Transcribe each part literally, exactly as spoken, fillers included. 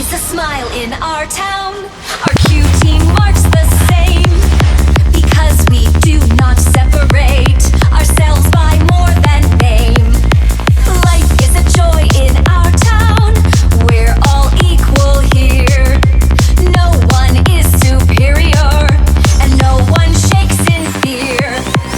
always a smile in our town. Our Q team marks the same, because we do not separate ourselves by more than name. Life is a joy in our town. We're all equal here. No one is superior, and no one shakes in fear.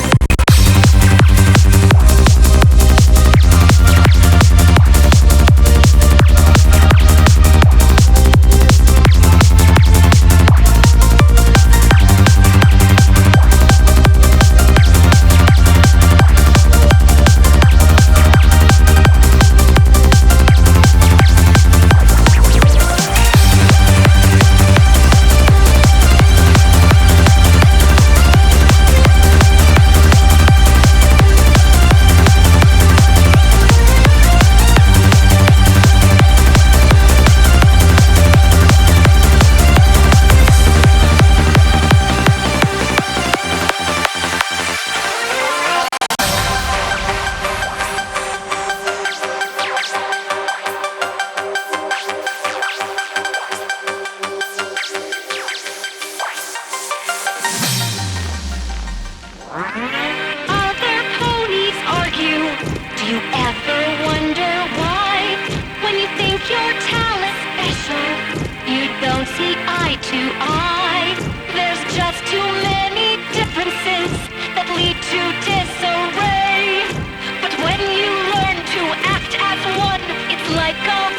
Other ponies argue. Do you ever wonder why? When you think your talent's special, you don't see eye to eye. There's just too many differences that lead to disarray. But when you learn to act as one, it's like a